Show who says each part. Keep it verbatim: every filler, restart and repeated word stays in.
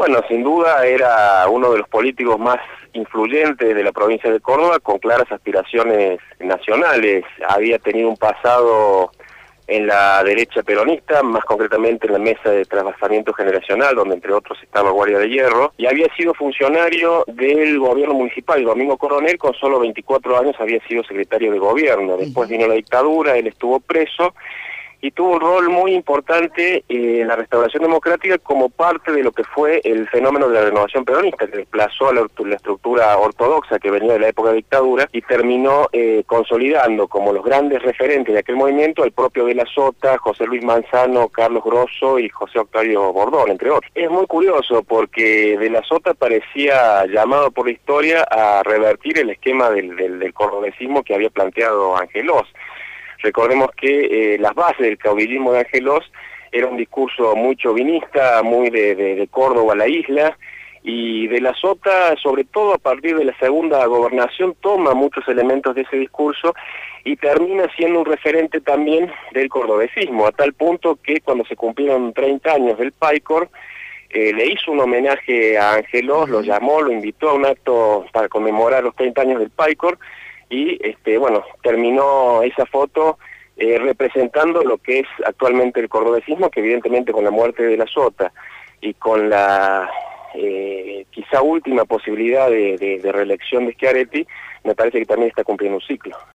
Speaker 1: Bueno, sin duda era uno de los políticos más influyentes de la provincia de Córdoba, con claras aspiraciones nacionales. Había tenido un pasado en la derecha peronista, más concretamente en la mesa de trasvasamiento generacional, donde entre otros estaba Guardia de Hierro, y había sido funcionario del gobierno municipal. Domingo Coronel, con solo veinticuatro años, había sido secretario de gobierno. Después vino la dictadura, él estuvo preso, y tuvo un rol muy importante en la restauración democrática como parte de lo que fue el fenómeno de la renovación peronista, que desplazó a la, la estructura ortodoxa que venía de la época de dictadura y terminó eh, consolidando como los grandes referentes de aquel movimiento al propio de la Sota, José Luis Manzano, Carlos Grosso y José Octavio Bordón, entre otros. Es muy curioso porque de la Sota parecía llamado por la historia a revertir el esquema del, del, del cordobesismo que había planteado Angelós. Recordemos que eh, las bases del caudillismo de Angelós era un discurso muy chauvinista, muy de, de, de Córdoba a la isla, y de la Sota, sobre todo a partir de la segunda gobernación, toma muchos elementos de ese discurso y termina siendo un referente también del cordobesismo, a tal punto que cuando se cumplieron treinta años del PAICOR, eh, le hizo un homenaje a Angelós, lo llamó, lo invitó a un acto para conmemorar los treinta años del PAICOR, y este bueno, terminó esa foto eh, representando lo que es actualmente el cordobesismo, que evidentemente con la muerte de la Sota y con la eh, quizá última posibilidad de, de, de reelección de Schiaretti, me parece que también está cumpliendo un ciclo.